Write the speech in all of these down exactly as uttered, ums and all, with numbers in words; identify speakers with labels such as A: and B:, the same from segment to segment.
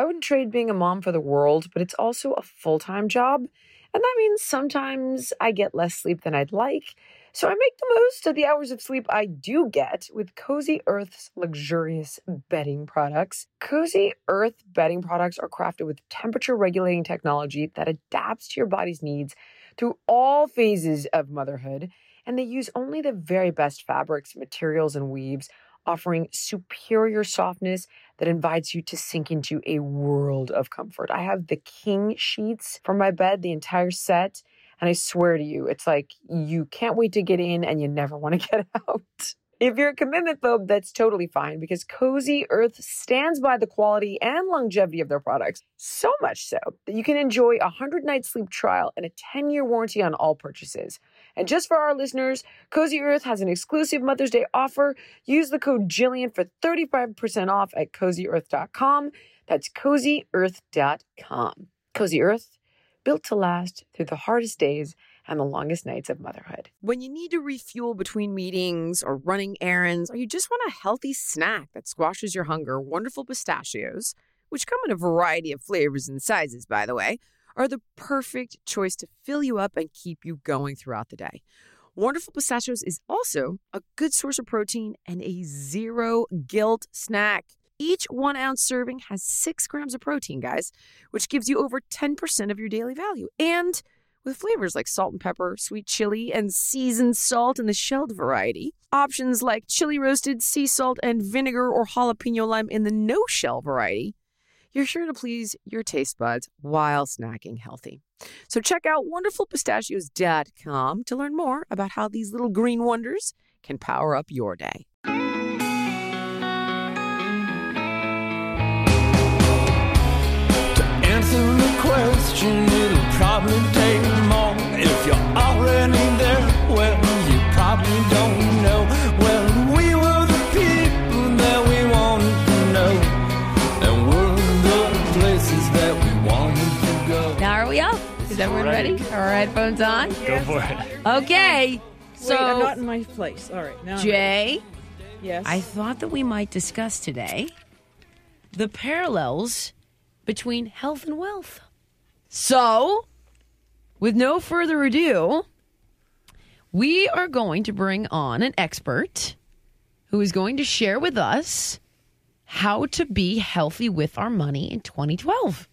A: I wouldn't trade being a mom for the world, but it's also a full-time job. And that means sometimes I get less sleep than I'd like. So I make the most of the hours of sleep I do get with Cozy Earth's luxurious bedding products. Cozy Earth bedding products are crafted with temperature-regulating technology that adapts to your body's needs through all phases of motherhood. And they use only the very best fabrics, materials, and weaves, offering superior softness that invites you to sink into a world of comfort. I have the king sheets for my bed, the entire set, and I swear to you, it's like you can't wait to get in and you never want to get out. If you're a commitment phobe, that's totally fine because Cozy Earth stands by the quality and longevity of their products. So much so that you can enjoy a one hundred night sleep trial and a ten year warranty on all purchases. And just for our listeners, Cozy Earth has an exclusive Mother's Day offer. Use the code Jillian for thirty-five percent off at cozy earth dot com. That's cozy earth dot com. Cozy Earth, built to last through the hardest days and the longest nights of motherhood. When you need to refuel between meetings or running errands, or you just want a healthy snack that squashes your hunger, Wonderful Pistachios, which come in a variety of flavors and sizes, by the way, are the perfect choice to fill you up and keep you going throughout the day. Wonderful Pistachios is also a good source of protein and a zero guilt snack. Each one ounce serving has six grams of protein, guys, which gives you over ten percent of your daily value. And with flavors like salt and pepper, sweet chili, and seasoned salt in the shelled variety. Options like chili roasted, sea salt, and vinegar or jalapeno lime in the no-shell variety. You're sure to please your taste buds while snacking healthy. So check out wonderful pistachios dot com to learn more about how these little green wonders can power up your day.
B: Answer the question, it'll probably take more. If you're already there, well, you probably don't know. Well, we were the people that we wanted to know, and we're the places that we wanted to go.
C: Now are we up? Is everyone ready? Are our headphones on?
D: Go for it.
C: Okay. So,
E: Wait, I'm not in my place. All right. Now I'm
C: Jay,
E: ready. Yes.
C: I thought that we might discuss today the parallels between health and wealth. So, with no further ado, we are going to bring on an expert who is going to share with us how to be healthy with our money in twenty twelve.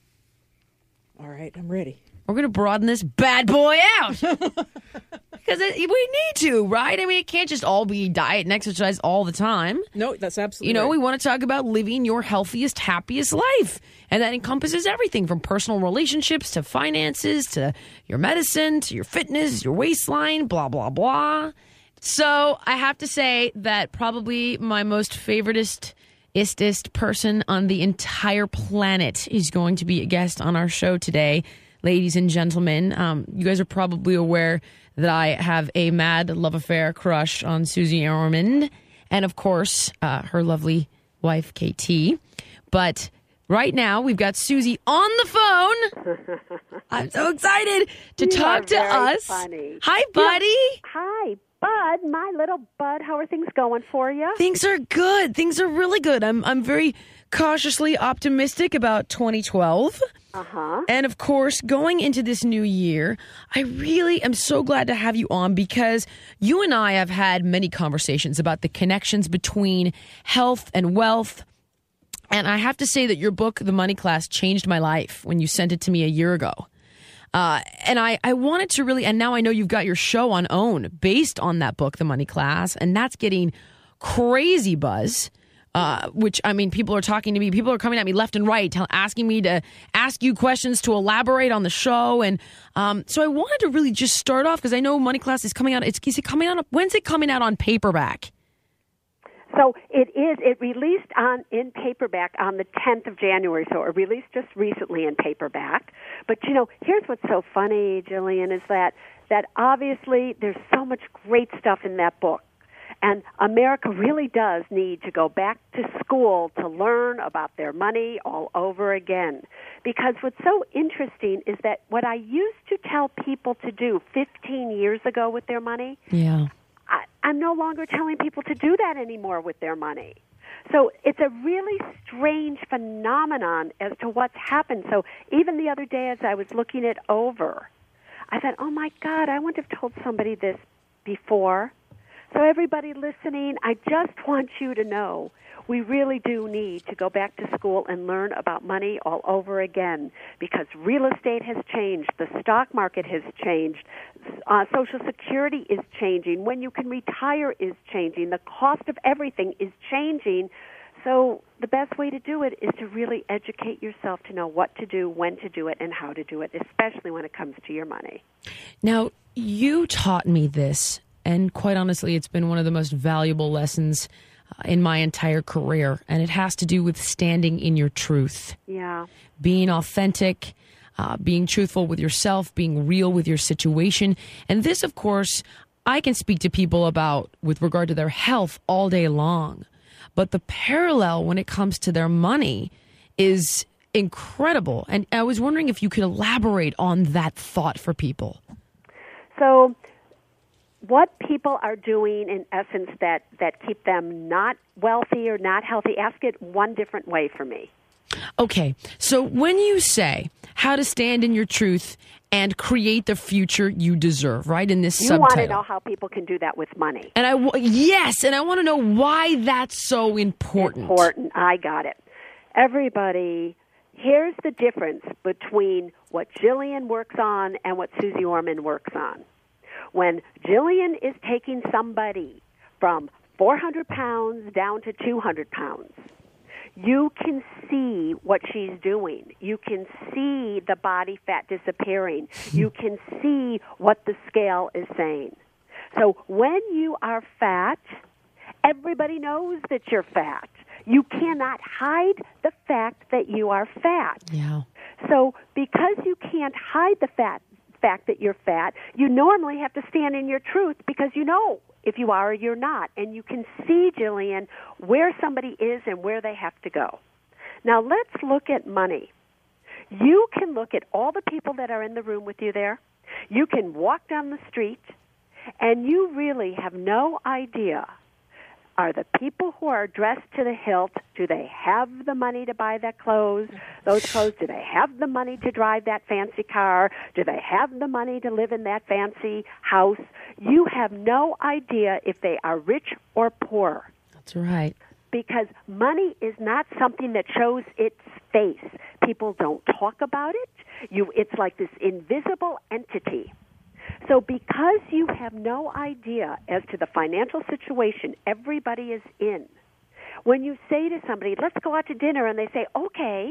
E: All right. I'm ready.
C: We're going to broaden this bad boy out. Because it, we need to, right? I mean, it can't just all be diet and exercise all the time.
E: No, that's absolutely
C: You know,
E: right.
C: we want to talk about living your healthiest, happiest life. And that encompasses everything from personal relationships to finances to your medicine to your fitness, your waistline, blah, blah, blah. So I have to say that probably my most favoritist istest person on the entire planet is going to be a guest on our show today. Ladies and gentlemen, um, you guys are probably aware that I have a mad love affair crush on Susie Orman and, of course, uh, her lovely wife, K T. But right now, we've got Susie on the phone. I'm so excited to
F: You
C: talk
F: are
C: to
F: very
C: us.
F: funny.
C: Hi, buddy.
F: Hi, Bud, my little Bud. How are things going for you?
C: Things are good. Things are really good. I'm I'm very cautiously optimistic about twenty twelve.
F: Uh-huh.
C: And of course, going into this new year, I really am so glad to have you on because you and I have had many conversations about the connections between health and wealth. And I have to say that your book, The Money Class, changed my life when you sent it to me a year ago. Uh, and I, I wanted to really, and now I know you've got your show on OWN based on that book, The Money Class, and that's getting crazy buzz. Uh, which, I mean, people are talking to me. People are coming at me left and right, tell, asking me to ask you questions to elaborate on the show. And um, so I wanted to really just start off because I know Money Class is coming out. It's, is it coming out? When's it coming out on paperback?
F: So it is. It released on in paperback on the tenth of January. So it released just recently in paperback. But, you know, here's what's so funny, Jillian, is that, that obviously there's so much great stuff in that book. And America really does need to go back to school to learn about their money all over again. Because what's so interesting is that what I used to tell people to do fifteen years ago with their money,
C: Yeah.
F: I, I'm no longer telling people to do that anymore with their money. So it's a really strange phenomenon as to what's happened. So even the other day as I was looking it over, I thought, oh, my God, I wouldn't have told somebody this before. So everybody listening, I just want you to know we really do need to go back to school and learn about money all over again, because real estate has changed, the stock market has changed, uh, Social Security is changing, when you can retire is changing, the cost of everything is changing. So the best way to do it is to really educate yourself to know what to do, when to do it, and how to do it, especially when it comes to your money.
C: Now, you taught me this, and quite honestly, it's been one of the most valuable lessons in my entire career, and it has to do with standing in your truth.
F: Yeah.
C: Being authentic, uh, being truthful with yourself, being real with your situation. And this, of course, I can speak to people about with regard to their health all day long. But the parallel when it comes to their money is incredible. And I was wondering if you could elaborate on that thought for people.
F: So what people are doing, in essence, that, that keep them not wealthy or not healthy, ask it one different way for me.
C: Okay, so when you say how to stand in your truth and create the future you deserve, right, in this
F: you
C: subtitle.
F: You want to know how people can do that with money.
C: And I w- yes, and I want to know why that's so important.
F: Important, I got it. Everybody, here's the difference between what Jillian works on and what Susie Orman works on. When Jillian is taking somebody from four hundred pounds down to two hundred pounds, you can see what she's doing. You can see the body fat disappearing. You can see what the scale is saying. So when you are fat, everybody knows that you're fat. You cannot hide the fact that you are fat.
C: Yeah.
F: So because you can't hide the fat fact that you're fat, you normally have to stand in your truth because you know if you are or you're not. And you can see, Jillian, where somebody is and where they have to go. Now let's look at money. You can look at all the people that are in the room with you there. You can walk down the street and you really have no idea. Are the people who are dressed to the hilt, do they have the money to buy that clothes, those clothes? Do they have the money to drive that fancy car? Do they have the money to live in that fancy house? You have no idea if they are rich or poor.
C: That's right.
F: Because money is not something that shows its face. People don't talk about it. You, it's like this invisible entity. So because you have no idea as to the financial situation everybody is in, when you say to somebody, let's go out to dinner, and they say, okay,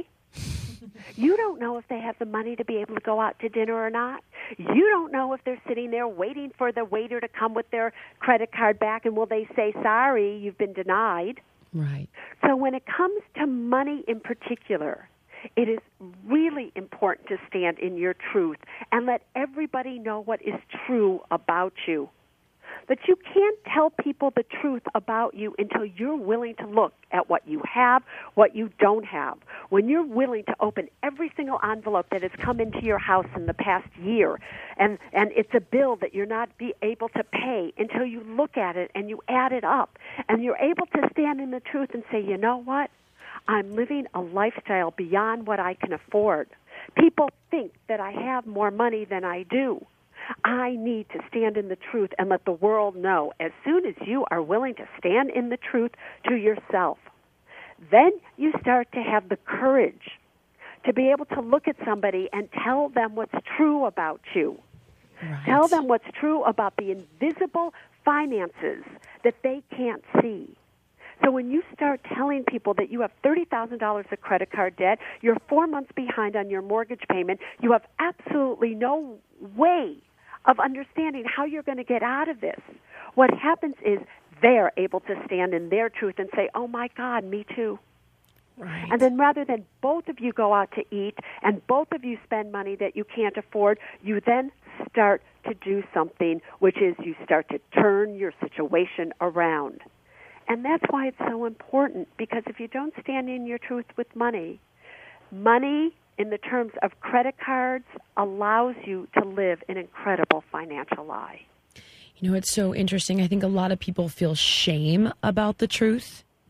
F: you don't know if they have the money to be able to go out to dinner or not. You don't know if they're sitting there waiting for the waiter to come with their credit card back, and will they say, sorry, you've been denied.
C: Right.
F: So when it comes to money in particular, it is really important to stand in your truth and let everybody know what is true about you. But you can't tell people the truth about you until you're willing to look at what you have, what you don't have. When you're willing to open every single envelope that has come into your house in the past year, and, and it's a bill that you're not be able to pay until you look at it and you add it up, and you're able to stand in the truth and say, you know what? I'm living a lifestyle beyond what I can afford. People think that I have more money than I do. I need to stand in the truth and let the world know. As soon as you are willing to stand in the truth to yourself, then you start to have the courage to be able to look at somebody and tell them what's true about you.
C: Right.
F: Tell them what's true about the invisible finances that they can't see. So when you start telling people that you have thirty thousand dollars of credit card debt, you're four months behind on your mortgage payment, you have absolutely no way of understanding how you're going to get out of this. What happens is they're able to stand in their truth and say, oh, my God, me too.
C: Right.
F: And then rather than both of you go out to eat and both of you spend money that you can't afford, you then start to do something, which is you start to turn your situation around. And that's why it's so important, because if you don't stand in your truth with money, money in the terms of credit cards allows you to live an incredible financial lie.
C: You know, it's so interesting. I think a lot of people feel shame about the truth.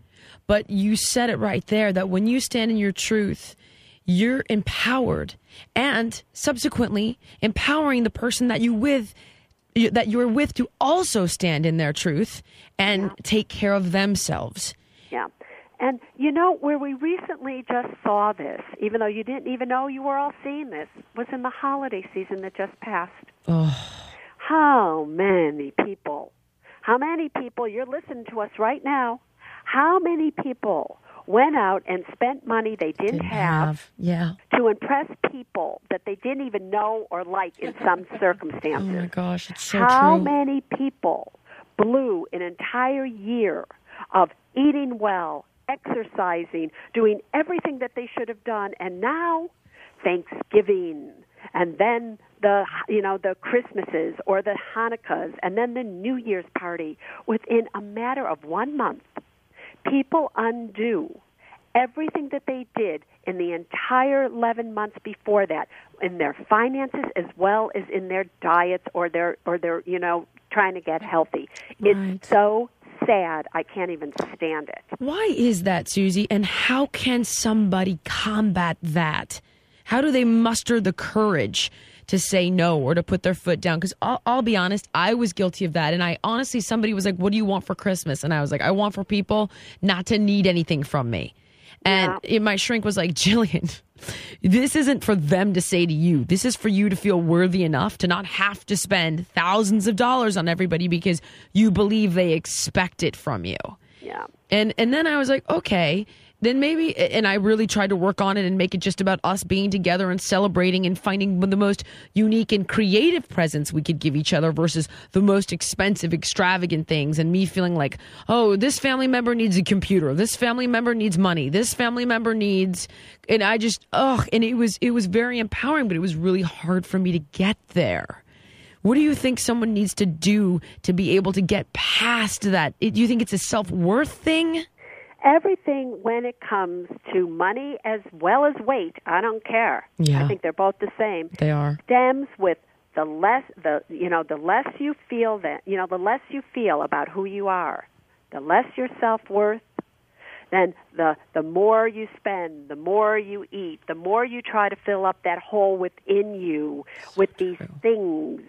C: But you said it right there that when you stand in your truth, you're empowered, and subsequently empowering the person that you with that you're with to also stand in their truth and
F: Yeah.
C: take care of themselves.
F: Yeah. And, you know, where we recently just saw this, even though you didn't even know you were all seeing this, was in the holiday season that just passed.
C: Oh.
F: How many people, how many people, you're listening to us right now, how many people went out and spent money they didn't,
C: Didn't
F: have,
C: have. Yeah.
F: to impress people that they didn't even know or like in some circumstances?
C: Oh my gosh, it's so
F: How
C: true.
F: many people blew an entire year of eating well, exercising, doing everything that they should have done, and now Thanksgiving, and then the you know the Christmases or the Hanukkahs, and then the New Year's party within a matter of one month. People undo everything that they did in the entire eleven months before that, in their finances as well as in their diets or their or their you know trying to get healthy.
C: Right.
F: It's so sad. I can't even stand it.
C: Why is that, Susie? And how can somebody combat that? How do they muster the courage to say no or to put their foot down? Because I'll, I'll be honest, I was guilty of that. And I honestly, somebody was like, what do you want for Christmas? And I was like, I want for people not to need anything from me. And
F: Yeah.
C: it, my shrink was like, Jillian, this isn't for them to say to you. This is for you to feel worthy enough to not have to spend thousands of dollars on everybody because you believe they expect it from you.
F: Yeah.
C: And and then I was like, okay, then maybe, and I really tried to work on it and make it just about us being together and celebrating and finding the most unique and creative presents we could give each other versus the most expensive, extravagant things. And me feeling like, oh, this family member needs a computer. This family member needs money. This family member needs, and I just, ugh, and it was, it was very empowering, but it was really hard for me to get there. What do you think someone needs to do to be able to get past that? Do you think it's a self-worth thing?
F: Everything when it comes to money as well as weight, I don't care.
C: Yeah.
F: I think they're both the same.
C: They are.
F: Stems with the less the you know the less you feel that you know the less you feel about who you are, the less your self-worth, then the the more you spend, the more you eat, the more you try to fill up that hole within you with these things.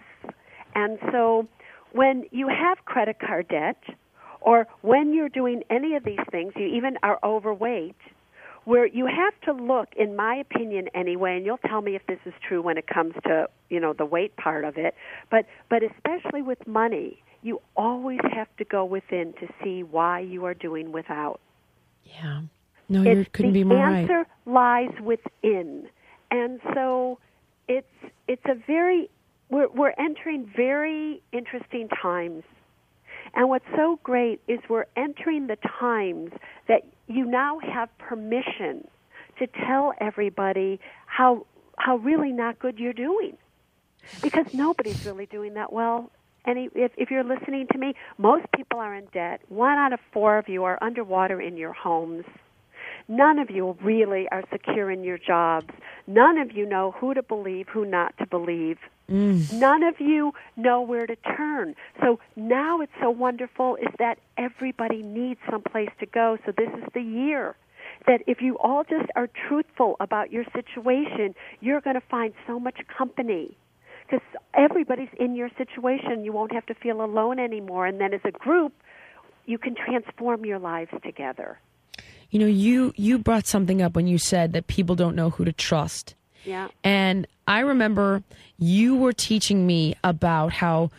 F: And so when you have credit card debt, or when you're doing any of these things, you even are overweight, where you have to look, in my opinion anyway, and you'll tell me if this is true when it comes to, you know, the weight part of it, but but especially with money, you always have to go within to see why you are doing without.
C: Yeah. No, you
F: It's,
C: couldn't
F: the
C: be more
F: answer
C: right.
F: lies within. And so it's it's a very we're we're entering very interesting times. And what's so great is we're entering the times that you now have permission to tell everybody how how really not good you're doing. Because nobody's really doing that well. And if, if you're listening to me, most people are in debt. One out of four of you are underwater in your homes. None of you really are secure in your jobs. None of you know who to believe, who not to believe. Mm. None of you know where to turn. So now it's so wonderful is that everybody needs someplace to go. So this is the year that if you all just are truthful about your situation, you're going to find so much company. Because everybody's in your situation. You won't have to feel alone anymore. And then as a group, you can transform your lives together.
C: You know, you, you brought something up when you said that people don't know who to trust.
F: Yeah.
C: And I remember you were teaching me about how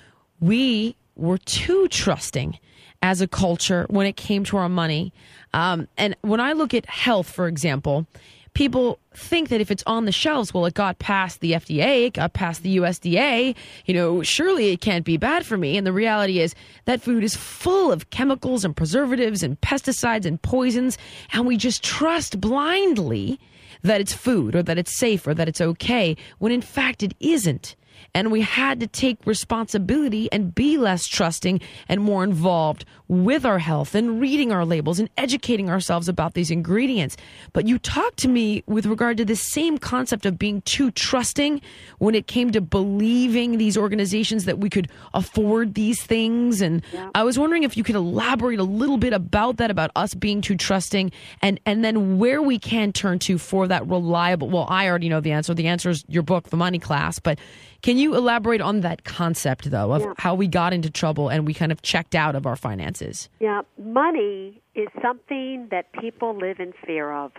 C: we were too trusting as a culture when it came to our money. Um, and when I look at health, for example, people think that if it's on the shelves, well, it got past the F D A, it got past the U S D A, you know, surely it can't be bad for me. And the reality is that food is full of chemicals and preservatives and pesticides and poisons, and we just trust blindly that it's food or that it's safe or that it's okay, when in fact it isn't. and we had to take responsibility and be less trusting and more involved with our health and reading our labels and educating ourselves about these ingredients. But you talked to me with regard to this same concept of being too trusting when it came to believing these organizations that we could afford these things. And
F: Yeah.
C: I was wondering if you could elaborate a little bit about that, about us being too trusting, and, and then where we can turn to for that reliable. Well, I already know the answer. The answer is your book, The Money Class. But can you elaborate on that concept, though, of
F: Yeah.
C: how we got into trouble and we kind of checked out of our finances?
F: Yeah, money is something that people live in fear of.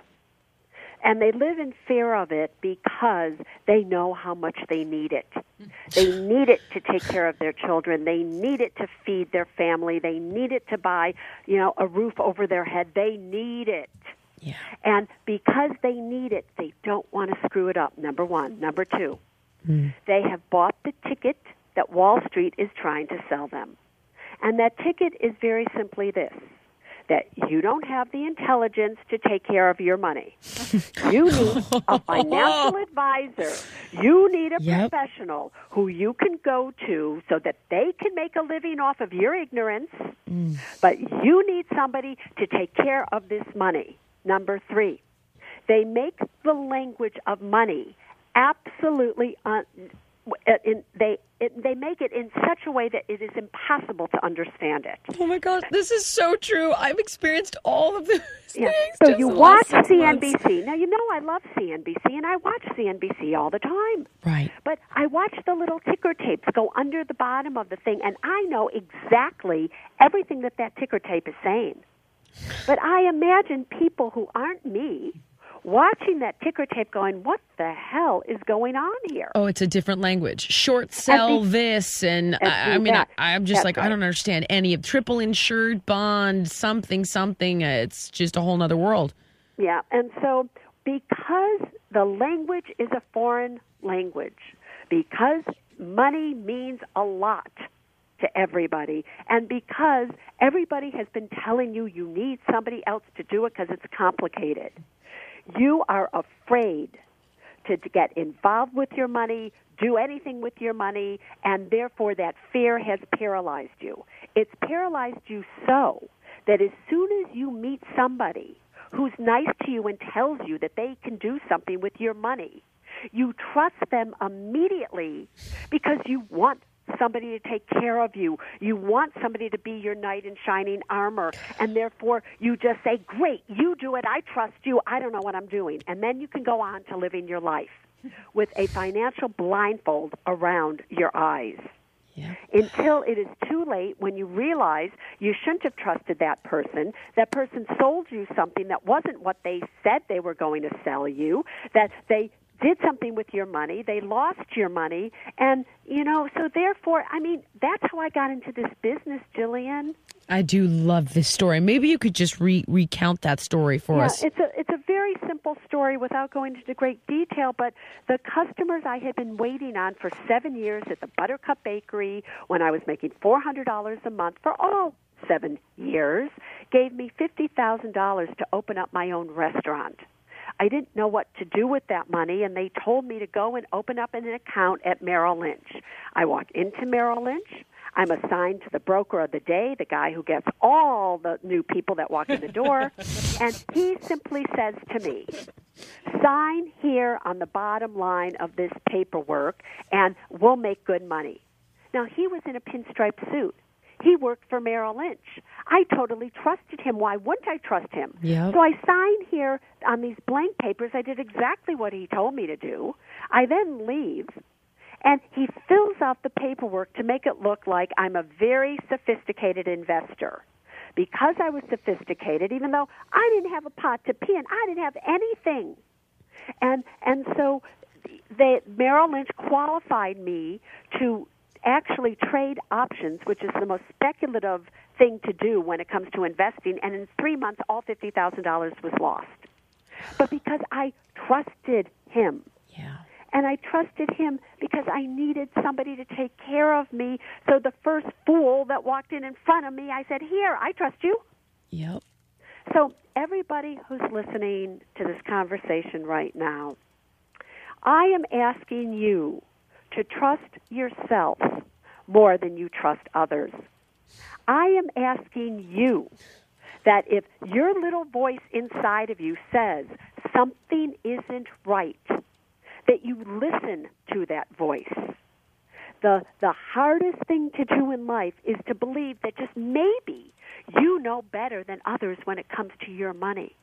F: And they live in fear of it because they know how much they need it. They need it to take care of their children. They need it to feed their family. They need it to buy, you know, a roof over their head. They need it.
C: Yeah.
F: And because they need it, they don't want to screw it up, number one. Number two, mm. they have bought the ticket that Wall Street is trying to sell them. And that ticket is very simply this, that you don't have the intelligence to take care of your money. You need a financial advisor. You need a
C: Yep.
F: professional who you can go to so that they can make a living off of your ignorance, mm. but you need somebody to take care of this money. Number three, they make the language of money absolutely un- in, they it, they make it in such a way that it is impossible to understand it.
C: Oh my gosh, this is so true. I've experienced all of this.
F: Yeah.
C: Things
F: So
C: just
F: you
C: the
F: watch
C: last six
F: C N B C.
C: months.
F: Now, you know I love C N B C, and I watch C N B C all the time.
C: Right.
F: But I watch the little ticker tapes go under the bottom of the thing, and I know exactly everything that that ticker tape is saying. But I imagine people who aren't me watching that ticker tape going, what the hell is going on here?
C: Oh, it's a different language. Short sell
F: the-
C: this, and
F: and
C: I, I
F: do
C: mean, I,
F: that.
C: I'm just
F: That's
C: like, I
F: right.
C: don't understand any of triple insured bond, something, something. Uh, It's just a whole nother world.
F: Yeah, and so because the language is a foreign language, because money means a lot to everybody, and because everybody has been telling you you need somebody else to do it because it's complicated, you are afraid to, to get involved with your money, do anything with your money, and therefore that fear has paralyzed you. It's paralyzed you so that as soon as you meet somebody who's nice to you and tells you that they can do something with your money, you trust them immediately because you want somebody to take care of you. You want somebody to be your knight in shining armor, and therefore you just say, great, you do it, I trust you, I don't know what I'm doing. And then you can go on to living your life with a financial blindfold around your eyes.
C: Yeah.
F: Until it is too late when you realize you shouldn't have trusted that person. That person sold you something that wasn't what they said they were going to sell you, that they did something with your money, they lost your money, and, you know, so therefore, I mean, that's how I got into this business, Jillian.
C: I do love this story. Maybe you could just re- recount that story for
F: yeah,
C: us.
F: it's a it's a very simple story without going into great detail, but the customers I had been waiting on for seven years at the Buttercup Bakery when I was making four hundred dollars a month for all seven years gave me fifty thousand dollars to open up my own restaurant. I didn't know what to do with that money, and they told me to go and open up an account at Merrill Lynch. I walk into Merrill Lynch. I'm assigned to the broker of the day, the guy who gets all the new people that walk in the door, and he simply says to me, sign here on the bottom line of this paperwork, and we'll make good money. Now, he was in a pinstripe suit. He worked for Merrill Lynch. I totally trusted him. Why wouldn't I trust him?
C: Yep.
F: So I signed here on these blank papers. I did exactly what he told me to do. I then leave, and he fills out the paperwork to make it look like I'm a very sophisticated investor. Because I was sophisticated, even though I didn't have a pot to pee in, I didn't have anything. And and so they, Merrill Lynch qualified me to actually trade options, which is the most speculative thing to do when it comes to investing, and in three months, all fifty thousand dollars was lost. But because I trusted him,
C: Yeah.
F: and I trusted him because I needed somebody to take care of me, so the first fool that walked in in front of me, I said, here, I trust you.
C: Yep.
F: So everybody who's listening to this conversation right now, I am asking you to trust yourself more than you trust others. I am asking you that if your little voice inside of you says something isn't right, that you listen to that voice. The the hardest thing to do in life is to believe that just maybe you know better than others when it comes to your money.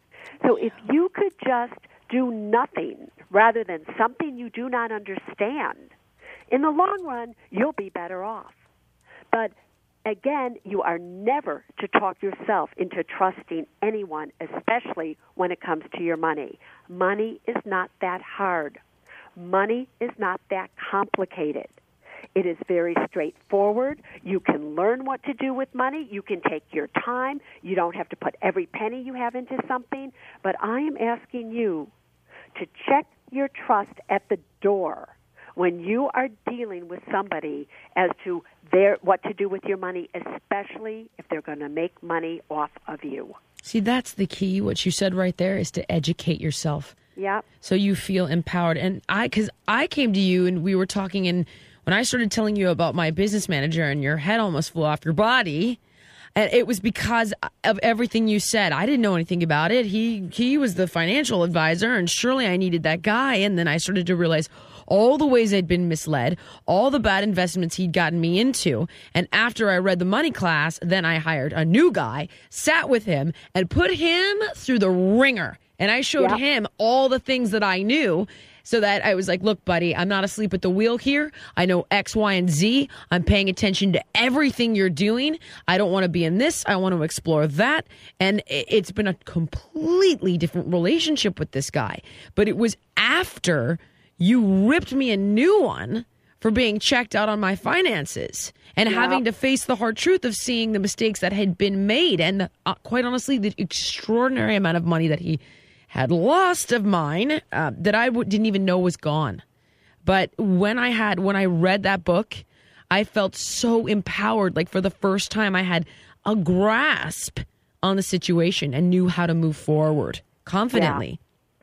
F: So if you could just do nothing rather than something you do not understand, in the long run, you'll be better off. But again, you are never to talk yourself into trusting anyone, especially when it comes to your money. Money is not that hard. Money is not that complicated. It is very straightforward. You can learn what to do with money. You can take your time. You don't have to put every penny you have into something. But I am asking you to check your trust at the door when you are dealing with somebody as to their what to do with your money, especially if they're going to make money off of you.
C: See, that's the key. What you said right there is to educate yourself.
F: Yeah.
C: So you feel empowered. And I, because I came to you and we were talking, and when I started telling you about my business manager and your head almost flew off your body, and it was because of everything you said. I didn't know anything about it. He he was the financial advisor, and surely I needed that guy. And then I started to realize all the ways I'd been misled, all the bad investments he'd gotten me into. And after I read the money class, then I hired a new guy, sat with him, and put him through the ringer. And I showed
F: Yep.
C: him all the things that I knew, so that I was like, look, buddy, I'm not asleep at the wheel here. I know X, Y, and Z. I'm paying attention to everything you're doing. I don't want to be in this. I want to explore that. And it's been a completely different relationship with this guy. But it was after you ripped me a new one for being checked out on my finances and
F: Yeah.
C: having to face the hard truth of seeing the mistakes that had been made. And uh, quite honestly, the extraordinary amount of money that he had lost of mine uh, that I w- didn't even know was gone. But when I had, when I read that book, I felt so empowered. Like for the first time, I had a grasp on the situation and knew how to move forward confidently.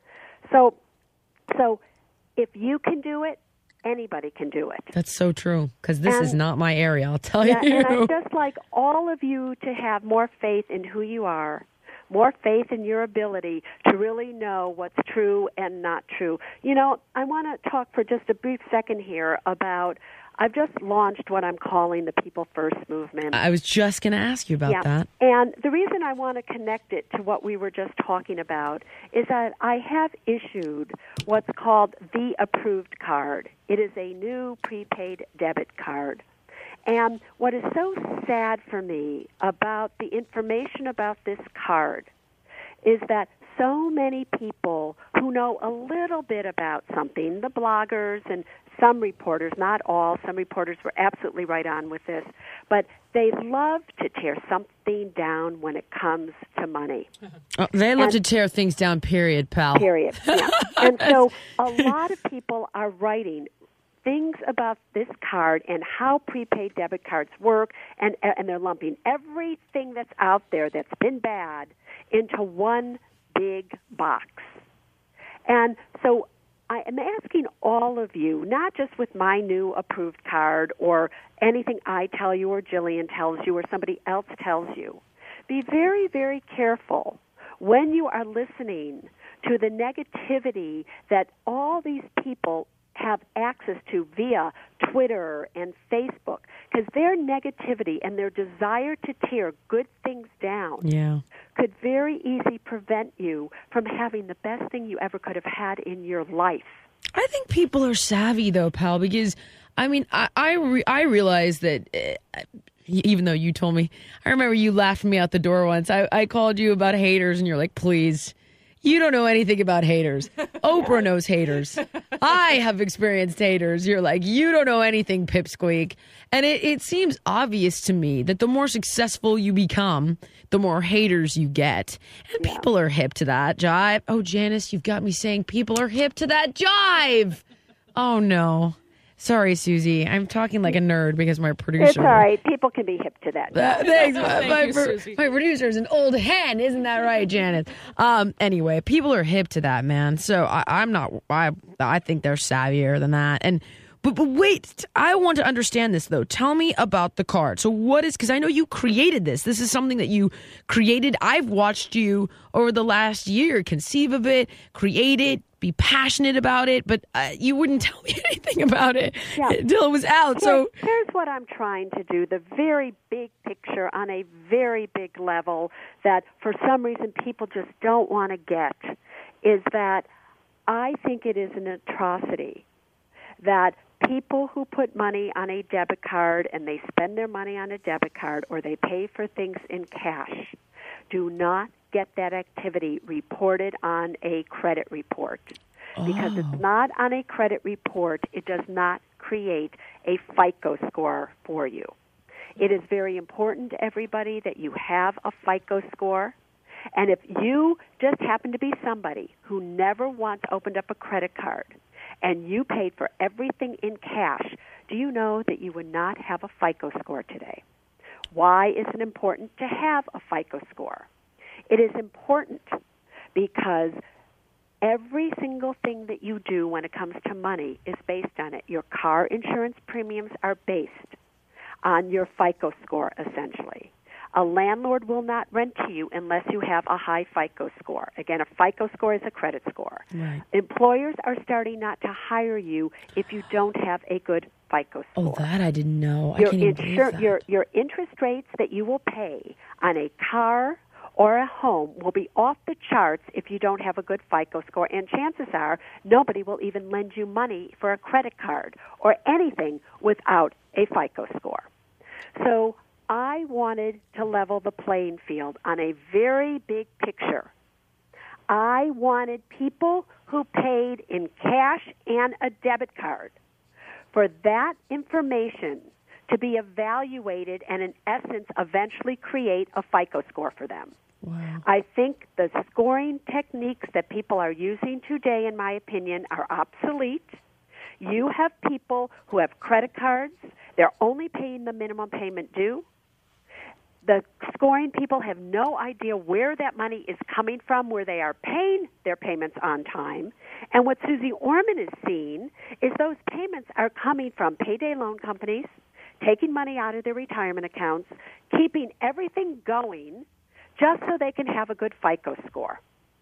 F: So, so if you can do it, anybody can do it.
C: That's so true, because this
F: And-
C: is not my area, I'll tell
F: Yeah,
C: you.
F: and I'd just like all of you to have more faith in who you are, more faith in your ability to really know what's true and not true. You know, I want to talk for just a brief second here about, I've just launched what I'm calling the People First movement.
C: I was just going to ask you about
F: yeah.
C: that.
F: And the reason I want to connect it to what we were just talking about is that I have issued what's called the Approved Card. It is a new prepaid debit card. And what is so sad for me about the information about this card is that so many people who know a little bit about something, the bloggers and some reporters, not all, some reporters were absolutely right on with this, but they love to tear something down when it comes to money.
C: Oh, they love
F: And-
C: to tear things down, period, pal.
F: Period. Yeah. And so a lot of people are writing things about this card and how prepaid debit cards work, and and they're lumping everything that's out there that's been bad into one big box. And so I am asking all of you, not just with my new approved card or anything I tell you or Jillian tells you or somebody else tells you, be very, very careful when you are listening to the negativity that all these people have access to via Twitter and Facebook, because their negativity and their desire to tear good things down
C: Yeah.
F: could very easily prevent you from having the best thing you ever could have had in your life.
C: I think people are savvy, though, pal, because, I mean, I I, re- I realize that, uh, even though you told me, I remember you laughed me out the door once. I, I called you about haters, and you're like, please, you don't know anything about haters. Oprah knows haters. I have experienced haters. You're like, you don't know anything, pipsqueak. And it, it seems obvious to me that the more successful you become, the more haters you get. And people are hip to that jive. Oh, Janice, you've got me saying people are hip to that jive. Oh, no. Sorry, Susie. I'm talking like a nerd because my producer...
F: It's all right. People can be hip to that.
C: Uh, thanks.
E: Thank
C: my,
E: you,
C: pro-
E: Susie.
C: my producer's an old hen, isn't that right, Janet? Um. Anyway, people are hip to that, man. So I, I'm not. I I think they're savvier than that. And But, but wait, I want to understand this, though. Tell me about the card. So what is, because I know you created this. This is something that you created. I've watched you over the last year conceive of it, create it, be passionate about it, but uh, you wouldn't tell me anything about it
F: Yeah.
C: until it was out. So
F: Here- here's what I'm trying to do, the very big picture on a very big level that for some reason people just don't want to get is that I think it is an atrocity that people who put money on a debit card and they spend their money on a debit card or they pay for things in cash do not get that activity reported on a credit report. Because
C: Oh.
F: it's not on a credit report, it does not create a FICO score for you. It is very important, everybody, that you have a FICO score. And if you just happen to be somebody who never once opened up a credit card and you paid for everything in cash, do you know that you would not have a FICO score today? Why is it important to have a FICO score? It is important because every single thing that you do when it comes to money is based on it. Your car insurance premiums are based on your FICO score, essentially. A landlord will not rent to you unless you have a high FICO score. Again, a FICO score is a credit score.
C: Right.
F: Employers are starting not to hire you if you don't have a good FICO score.
C: Oh, that I didn't know.
F: Your,
C: I can't even believe
F: insur-
C: that.
F: your, your interest rates that you will pay on a car or a home will be off the charts if you don't have a good FICO score, and chances are nobody will even lend you money for a credit card or anything without a FICO score. So I wanted to level the playing field on a very big picture. I wanted people who paid in cash and a debit card for that information to be evaluated and, in essence, eventually create a FICO score for them.
C: Wow.
F: I think the scoring techniques that people are using today, in my opinion, are obsolete. You have people who have credit cards. They're only paying the minimum payment due. The scoring people have no idea where that money is coming from, where they are paying their payments on time. And what Susie Orman is seeing is those payments are coming from payday loan companies, taking money out of their retirement accounts, keeping everything going just so they can have a good FICO score.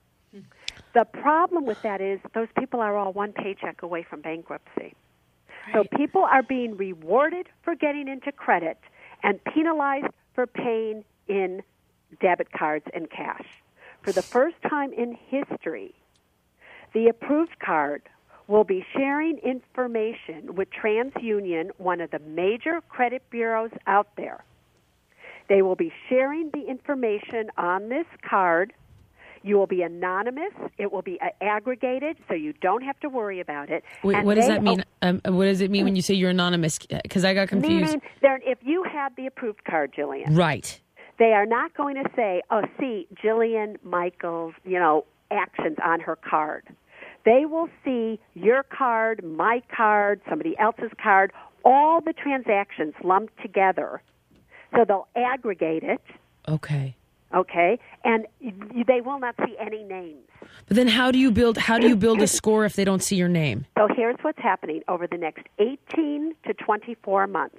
F: The problem with that is those people are all one paycheck away from bankruptcy. So people are being rewarded for getting into credit and penalized for paying in debit cards and cash. For the first time in history, the approved card will be sharing information with TransUnion, one of the major credit bureaus out there. They will be sharing the information on this card. You will be anonymous. It will be uh, aggregated, so you don't have to worry about it.
C: Wait,
F: And
C: what does
F: they-
C: that mean? Um, what does it mean when you say you're anonymous? Because I got confused.
F: Meaning, they're- if you have the approved card, Jillian,
C: Right.
F: they are not going to say, oh, see, Jillian Michaels, you know, actions on her card. They will see your card, my card, somebody else's card, all the transactions lumped together. So they'll aggregate it,
C: Okay.
F: okay, and y- they will not see any names.
C: But then how do you build how do you build a score if they don't see your name?
F: So here's what's happening over the next eighteen to twenty-four months.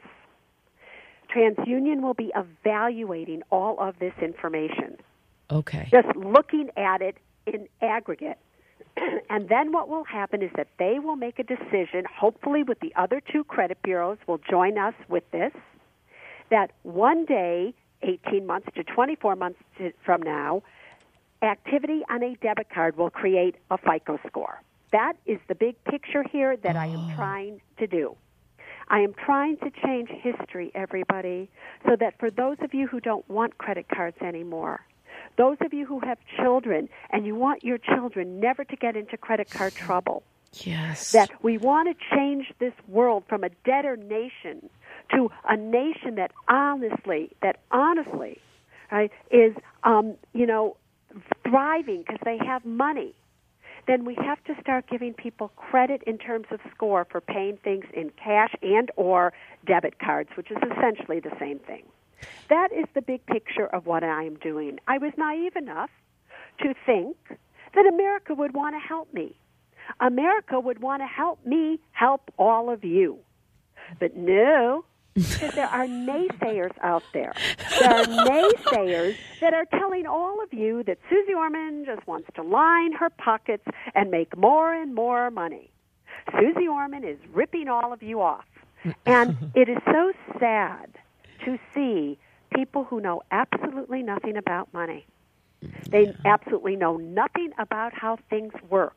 F: TransUnion will be evaluating all of this information,
C: Okay.
F: just looking at it in aggregate. And then what will happen is that they will make a decision, hopefully with the other two credit bureaus will join us with this, that one day, eighteen months to twenty-four months to, from now, activity on a debit card will create a FICO score. That is the big picture here that I am trying to do. I am trying to change history, everybody, so that for those of you who don't want credit cards anymore, those of you who have children and you want your children never to get into credit card trouble,
C: Yes.
F: that we want to change this world from a debtor nation to a nation that honestly, that honestly, right, is, um, you know, thriving because they have money, then we have to start giving people credit in terms of score for paying things in cash and or debit cards, which is essentially the same thing. That is the big picture of what I am doing. I was naive enough to think that America would want to help me. America would want to help me help all of you. But no, because there are naysayers out there. There are naysayers that are telling all of you that Susie Orman just wants to line her pockets and make more and more money. Susie Orman is ripping all of you off. And it is so sad to see people who know absolutely nothing about money. They absolutely know nothing about how things work.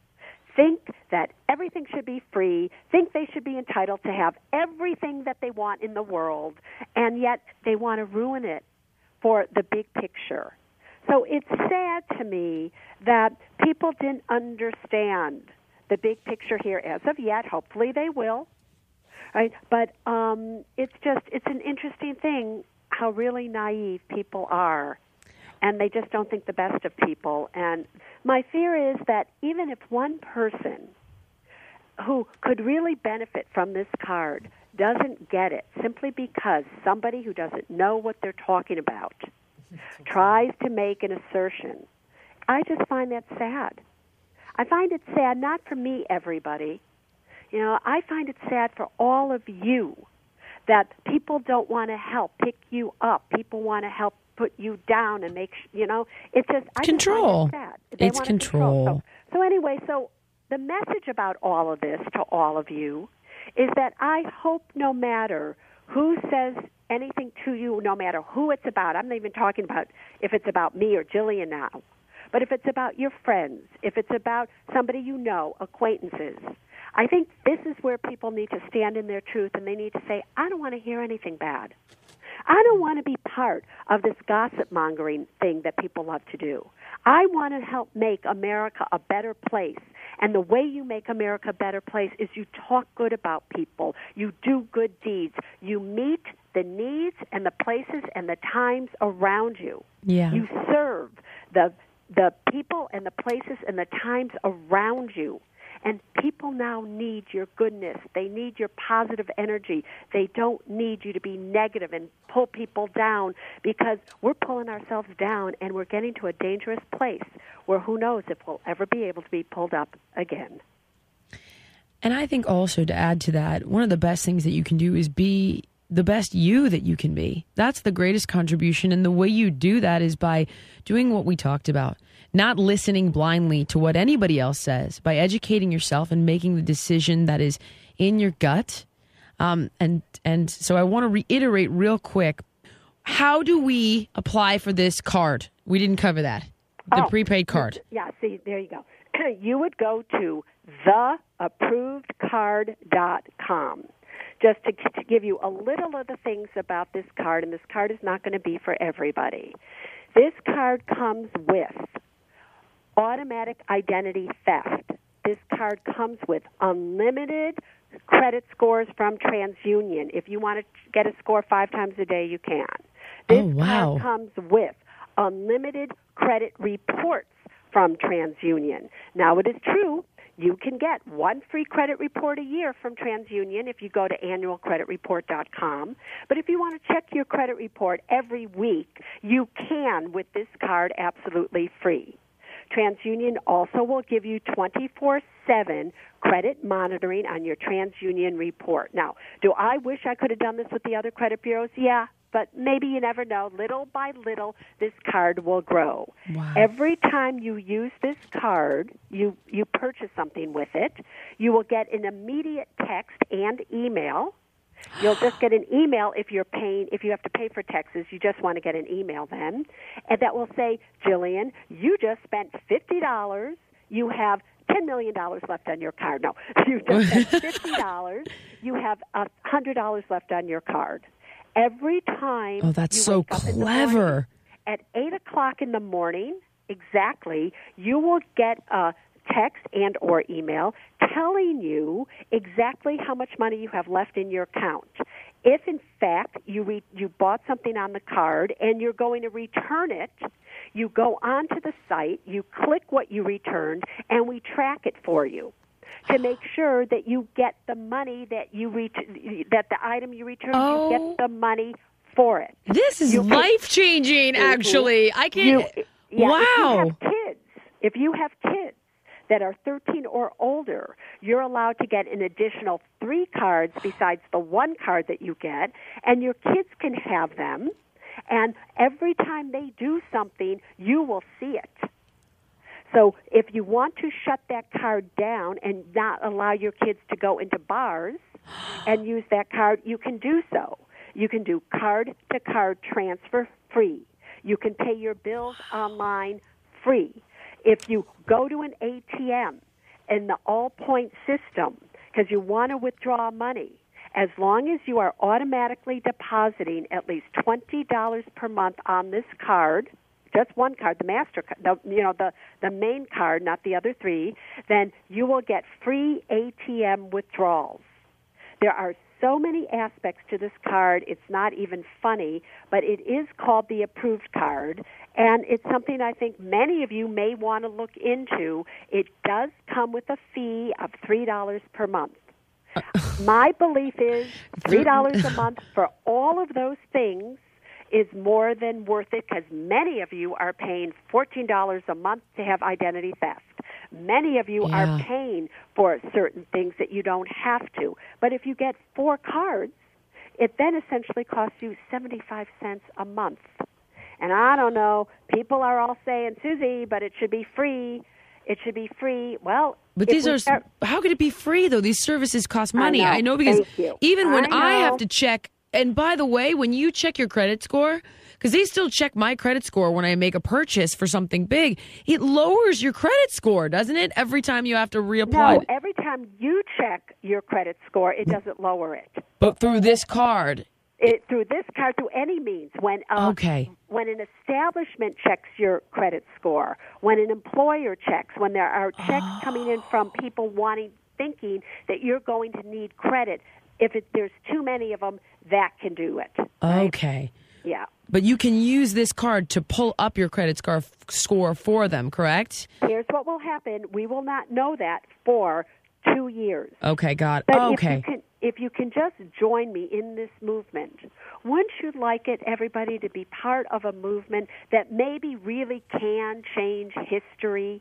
F: Think that everything should be free, think they should be entitled to have everything that they want in the world, and yet they want to ruin it for the big picture. So it's sad to me that people didn't understand the big picture here as of yet. Hopefully they will. Right? But um, it's just, it's an interesting thing how really naive people are. And they just don't think the best of people. And my fear is that even if one person who could really benefit from this card doesn't get it simply because somebody who doesn't know what they're talking about tries to make an assertion, I just find that sad. I find it sad, not for me, everybody. You know, I find it sad for all of you that people don't want to help pick you up. People want to help put you down and make, you know, it's just I
C: control.
F: Just find it sad. They
C: it's
F: want
C: control.
F: control. So, so anyway, so the message about all of this to all of you is that I hope no matter who says anything to you, no matter who it's about, I'm not even talking about if it's about me or Jillian now, but if it's about your friends, if it's about somebody you know, acquaintances, I think this is where people need to stand in their truth, and they need to say, I don't want to hear anything bad. I don't want to be part of this gossip-mongering thing that people love to do. I want to help make America a better place, and the way you make America a better place is you talk good about people. You do good deeds. You meet the needs and the places and the times around you.
C: Yeah.
F: You serve the the people and the places and the times around you. And people now need your goodness. They need your positive energy. They don't need you to be negative and pull people down, because we're pulling ourselves down and we're getting to a dangerous place where who knows if we'll ever be able to be pulled up again.
C: And I think also, to add to that, one of the best things that you can do is be the best you that you can be. That's the greatest contribution. And the way you do that is by doing what we talked about. Not listening blindly to what anybody else says, by educating yourself and making the decision that is in your gut. Um, and and so I want to reiterate real quick, how do we apply for this card? We didn't cover that. The
F: oh,
C: prepaid card.
F: Yeah, see, there you go. You would go to the approved card dot com. Just to, to give you a little of the things about this card, and this card is not going to be for everybody. This card comes with automatic identity theft. This card comes with unlimited credit scores from TransUnion. If you want to get a score five times a day, you can. This
C: oh, wow.
F: card comes with unlimited credit reports from TransUnion. Now, it is true, you can get one free credit report a year from TransUnion if you go to annual credit report dot com. But if you want to check your credit report every week, you can with this card absolutely free. TransUnion also will give you twenty-four seven credit monitoring on your TransUnion report. Now, do I wish I could have done this with the other credit bureaus? Yeah, but maybe you never know. Little by little, this card will grow.
C: Wow.
F: Every time you use this card, you, you purchase something with it, you will get an immediate text and email. You'll just get an email if you're paying, if you have to pay for taxes, you just want to get an email then. And that will say, Jillian, you just spent fifty dollars. You have ten million dollars left on your card. No, you just spent fifty dollars. You have one hundred dollars left on your card. Every time
C: oh, that's
F: you
C: so
F: wake up in the
C: clever.
F: morning, at eight o'clock in the morning, exactly, you will get a text and or email telling you exactly how much money you have left in your account. If, in fact, you re- you bought something on the card and you're going to return it, you go onto the site, you click what you returned, and we track it for you to make sure that you get the money that you ret- that the item you returned,
C: oh.
F: you get the money for it.
C: This is life-changing, actually. I can...
F: You, yeah,
C: wow.
F: If you have kids, if you have kids, that are thirteen or older, you're allowed to get an additional three cards besides the one card that you get, and your kids can have them. And every time they do something, you will see it. So if you want to shut that card down and not allow your kids to go into bars and use that card, you can do so. You can do card-to-card transfer free. You can pay your bills online free. If you go to an A T M in the all-point system because you want to withdraw money, as long as you are automatically depositing at least twenty dollars per month on this card, just one card, the MasterCard, the, you know, the, the main card, not the other three, then you will get free A T M withdrawals. There are so many aspects to this card, it's not even funny, but it is called the approved card, and it's something I think many of you may want to look into. It does come with a fee of three dollars per month. My belief is three dollars a month for all of those things is more than worth it because many of you are paying fourteen dollars a month to have identity theft. Many of you
C: Yeah.
F: are paying for certain things that you don't have to. But if you get four cards, it then essentially costs you seventy-five cents a month. And I don't know, people are all saying, Susie, but it should be free. It should be free. Well,
C: But
F: if
C: these
F: we
C: are,
F: start-
C: how could it be free, though? These services cost money.
F: know.
C: I know because
F: Thank you.
C: even when
F: I
C: I, have
F: know.
C: to check, and by the way, when you check your credit score, because they still check my credit score when I make a purchase for something big, it lowers your credit score, doesn't it? Every time you have to reapply.
F: No, every time you check your credit score, it doesn't lower it.
C: But through this card.
F: It, through this card, through any means, when uh,
C: Okay.
F: when an establishment checks your credit score, when an employer checks, when there are checks coming in from people wanting, thinking that you're going to need credit, if it, there's too many of them, that can do it. right?
C: Okay.
F: Yeah.
C: But you can use this card to pull up your credit score score for them, correct?
F: Here's what will happen. We will not know that for two years.
C: Okay, got it.
F: But
C: Oh,
F: if you
C: okay.
F: can, if you can just join me in this movement, wouldn't you like it, everybody, to be part of a movement that maybe really can change history?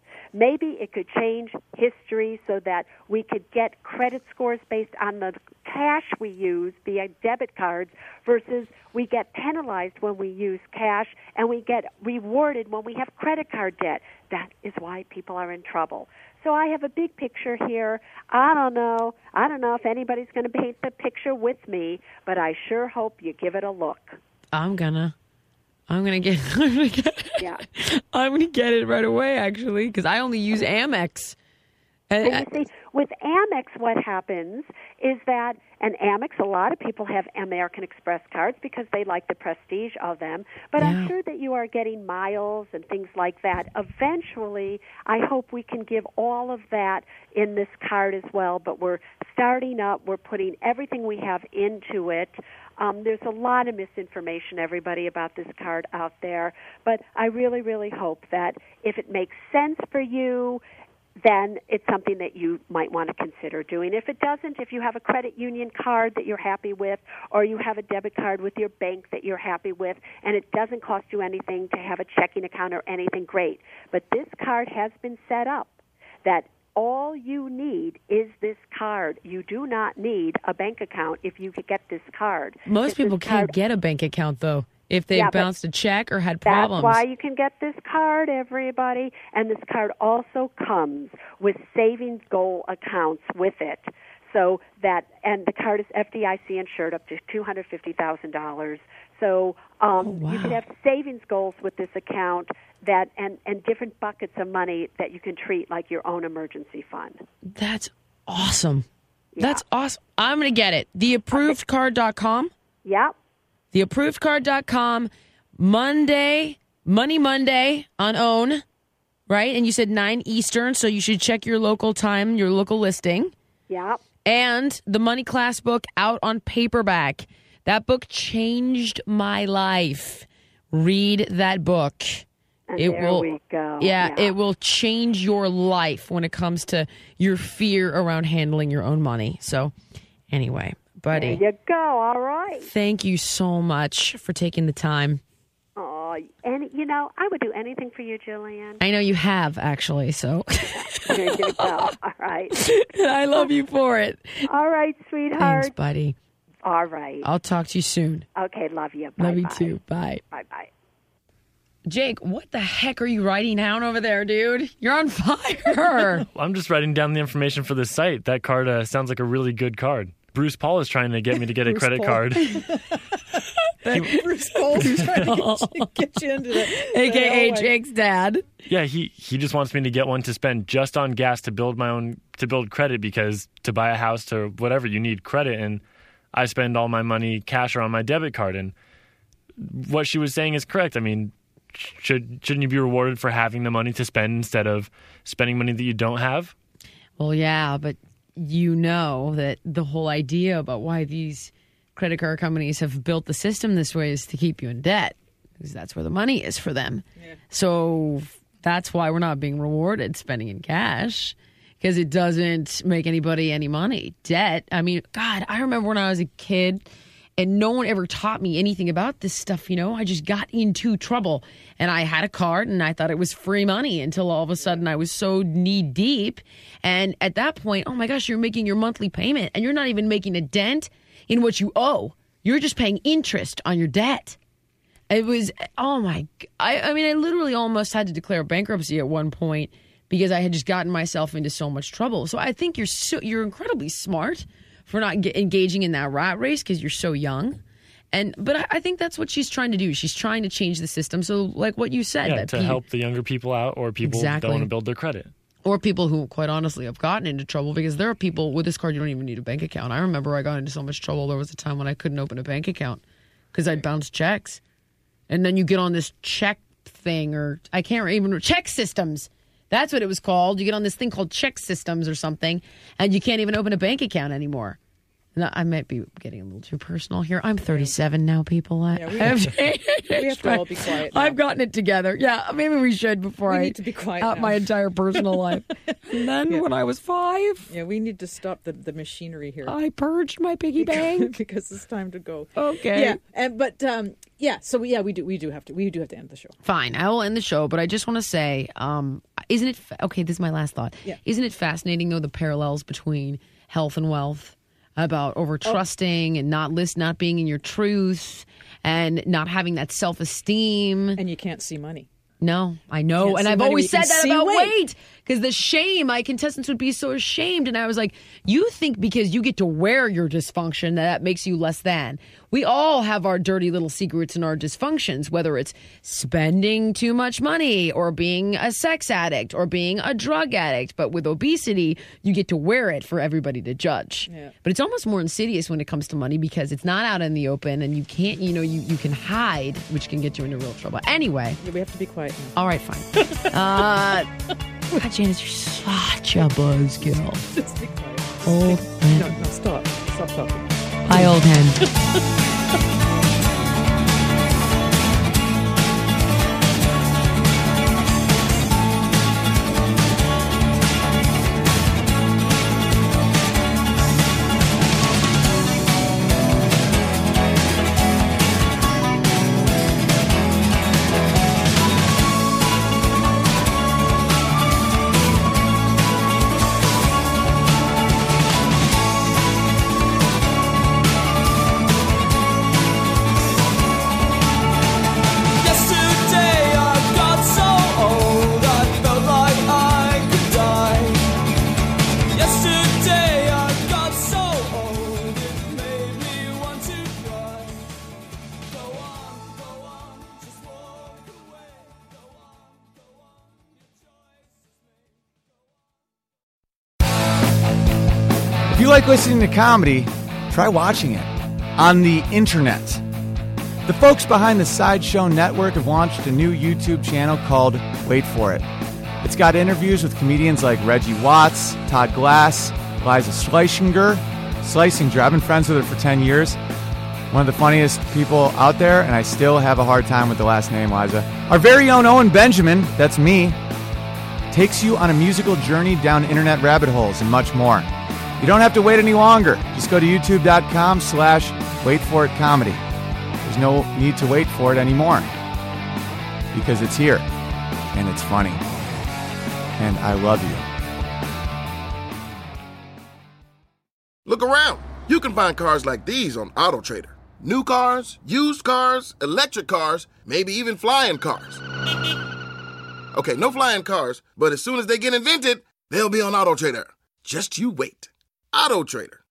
F: Maybe it could change history so that we could get credit scores based on the cash we use via debit cards versus we get penalized when we use cash and we get rewarded when we have credit card debt. That is why people are in trouble. So I have a big picture here. I don't know. I don't know if anybody's going to paint the picture with me, but I sure hope you give it a look.
C: I'm gonna. I'm gonna get. I'm gonna get.
F: Yeah.
C: I'm gonna get it right away, actually, because I only use Amex. And,
F: And you see, with Amex, what happens is that, and Amex, a lot of people have American Express cards because they like the prestige of them, but
C: Yeah.
F: I'm sure that you are getting miles and things like that. Eventually, I hope we can give all of that in this card as well, but we're starting up. We're putting everything we have into it. Um, there's a lot of misinformation, everybody, about this card out there, but I really, really hope that if it makes sense for you, then it's something that you might want to consider doing. If it doesn't, if you have a credit union card that you're happy with, or you have a debit card with your bank that you're happy with, and it doesn't cost you anything to have a checking account or anything, great. But this card has been set up that all you need is this card. You do not need a bank account if you could get this card.
C: most
F: This
C: people
F: card-
C: can't get a bank account, though, if they've
F: Yeah, but
C: bounced a check or had
F: That's
C: problems.
F: why you can get this card, everybody. And this card also comes with savings goal accounts with it. So that, and the card is F D I C insured up to two hundred fifty thousand dollars. So um,
C: Oh, wow.
F: you can have savings goals with this account that, and, and different buckets of money that you can treat like your own emergency fund.
C: That's awesome.
F: Yeah.
C: That's awesome. I'm going to get it. the approved card dot com.
F: Yep.
C: the approved card dot com. Monday, Money Monday on OWN, right? And you said nine Eastern, so you should check your local time, your local listing.
F: Yep.
C: And the Money Class book out on paperback. That book changed my life. Read that book.
F: And
C: It
F: there
C: will,
F: we go.
C: Yeah, it will change your life when it comes to your fear around handling your own money. So, anyway, buddy,
F: There you go. All right.
C: thank you so much for taking the time.
F: Oh, Oh, and you know, I would do anything for you, Jillian.
C: I know you have, actually, so.
F: There you go. All right.
C: And I love you for it.
F: All right, sweetheart.
C: Thanks, buddy.
F: All right.
C: I'll talk to you soon.
F: Okay, love you. Bye.
C: Love you too. Bye.
F: Bye bye.
C: Jake, what the heck are you writing down over there, dude? You're on fire.
D: I'm just writing down the information for this site. That card uh, sounds like a really good card. Bruce Paul is trying to get me to get a
E: Bruce
D: credit
E: Paul.
D: card.
E: Bruce Cole's trying to get you, get you into the
C: A K A
E: the-
C: Jake's dad.
D: Yeah, he, he just wants me to get one to spend just on gas to build my own, to build credit, because to buy a house, to whatever, you need credit. And I spend all my money cash or on my debit card. And what she was saying is correct. I mean, should, shouldn't you be rewarded for having the money to spend instead of spending money that you don't have?
C: Well, yeah, but you know that the whole idea about why these credit card companies have built the system this way is to keep you in debt, because that's where the money is for them.
E: Yeah.
C: So that's why we're not being rewarded spending in cash, because it doesn't make anybody any money. Debt, I mean, God, I remember when I was a kid and no one ever taught me anything about this stuff, you know? I just got into trouble and I had a card and I thought it was free money until all of a sudden I was so knee deep. And at that point, oh my gosh, you're making your monthly payment and you're not even making a dent in what you owe. You're just paying interest on your debt. It was, oh my, I, I mean, I literally almost had to declare bankruptcy at one point because I had just gotten myself into so much trouble. So I think you're so, you're incredibly smart for not get, engaging in that rat race because you're so young. And but I, I think that's what she's trying to do. She's trying to change the system. So like what you said,
D: Yeah,
C: that
D: to
C: pe-
D: help the younger people out, or people
C: Exactly.
D: that want to build their credit.
C: or people who quite honestly have gotten into trouble, because there are people with this card you don't even need a bank account. I remember I got into so much trouble. There was a time when I couldn't open a bank account because I'd bounce checks. And then you get on this check thing, or I can't even check systems. That's what it was called. You get on this thing called check systems or something, and you can't even open a bank account anymore. No, I might be getting a little too personal here. I'm thirty-seven now, people. I,
E: Yeah, we
C: I've
E: have to- we have to all be quiet now.
C: I've gotten it together. Yeah, maybe we should before
E: We
C: I
E: need to be quiet
C: out
E: now.
C: my entire personal life. And then
E: Yeah.
C: when I was five,
E: Yeah, we need to stop the, the machinery here.
C: I purged my piggy bank.
E: because it's time to go.
C: Okay.
E: Yeah, and but um, yeah. So yeah, we do we do have to we do have to end the show.
C: Fine, I will end the show, but I just want to say, um, isn't it fa- okay? This is my last thought.
E: Yeah.
C: Isn't it fascinating though, the parallels between health and wealth, about over trusting and not list, not being in your truth, and not having that self esteem.
E: And you can't see money.
C: No, I know.
E: Can't
C: And
E: see
C: I've
E: money,
C: always
E: but you
C: said
E: can
C: that
E: see
C: about
E: weight.
C: weight. Because the shame, my contestants would be so ashamed. And I was like, you think because you get to wear your dysfunction that that makes you less than. We all have our dirty little secrets and our dysfunctions, whether it's spending too much money or being a sex addict or being a drug addict. But with obesity, you get to wear it for everybody to judge.
E: Yeah.
C: But it's almost more insidious when it comes to money because it's not out in the open and you can't, you know, you, you can hide, which can get you into real trouble. Anyway.
E: Yeah, we have to be quiet now.
C: All right, fine. uh, God, Janice, you're such a buzzkill.
E: Just be quiet.
C: Old
E: No,
C: hen.
E: no, stop. Stop talking.
C: Hi, old hen.
B: Yesterday I got so old I felt like I could die. Yesterday I got so old it made me want to cry. Go on, go on, just walk away. Go on, go on, your choice is made.
G: If you like listening to comedy, try watching it on the internet. The folks behind the Sideshow Network have launched a new YouTube channel called Wait For It. It's got interviews with comedians like Reggie Watts, Todd Glass, Liza Schleichinger. Schleichinger, I've been friends with her for ten years. One of the funniest people out there, and I still have a hard time with the last name, Liza. Our very own Owen Benjamin, that's me, takes you on a musical journey down internet rabbit holes and much more. You don't have to wait any longer. Just go to youtube.com slash wait for it comedy. There's no need to wait for it anymore. because it's here and it's funny. And I love you.
H: Look around. You can find cars like these on AutoTrader. New cars, used cars, electric cars, maybe even flying cars. Okay, no flying cars, but as soon as they get invented, they'll be on AutoTrader. Just you wait. AutoTrader.